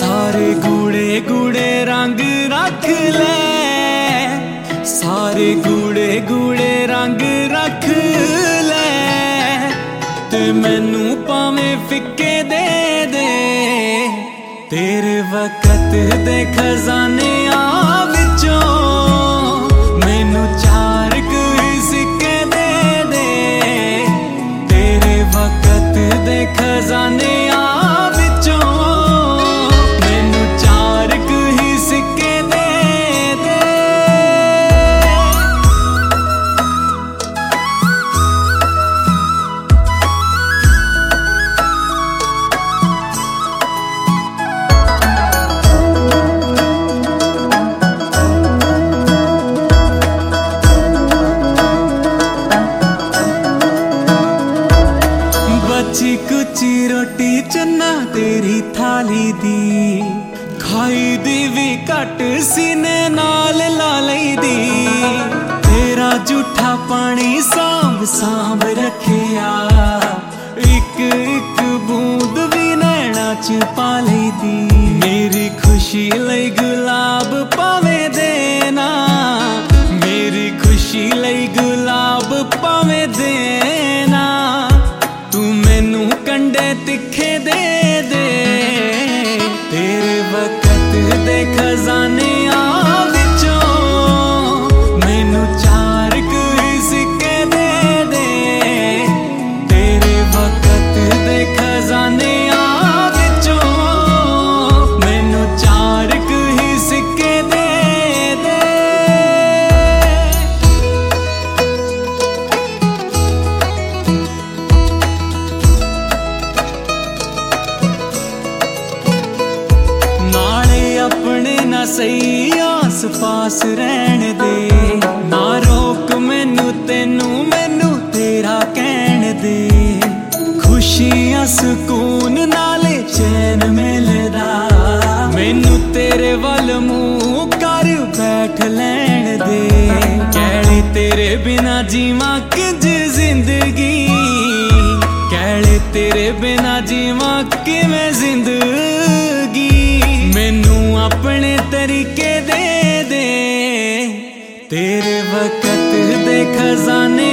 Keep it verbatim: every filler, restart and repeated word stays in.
सारे गूढ़े गूढ़े रंग रख ले, सारे गूढ़े गूढ़े रंग रख ले, ते मैनू भावें फिक्के दे दे। तेरे वक्त दे खजाने आ विचों मैनू चार कु सिक्के दे दे। तेरे वक्त दे खजाने आ विचों मैनू चार कु ही सिक्के दे दे। बची कुची रोटी चन्ना तेरी थाली दी, खाई दी भी घट सीने नाल ला लई दी। तेरा जूठा पानी सांभ सांभ रखिया, एक एक बूंद भी नैना च पा लई दी। मेरी खुशी लई गुलाब पावे देना, मेरी खुशी लई गुलाब पावे देना। तू मैनू कंडे तिखे दे दे। तेरे वक्त दे खजाने आ विचों मैनू चार कु सिक्के दे दे। तेरे वक्त दे खजाने आ विचों मैनू चार कु ही सिक्के दे दे। अपने ना सही आस पास रहन दे, ना रोक मैनू तेनू मैनू तेरा कहन दे। खुशियां सुकून नाले चैन मिलदा, मैनू तेरे वल मुंह कर बैठ लैन दे। कहले तेरे बिना जीवां किंज जिंदगी, कहले तेरे बिना जीवां किवें जिंदगी। मैनू अपने तरीके दे दे। तेरे वक्त दे खजाने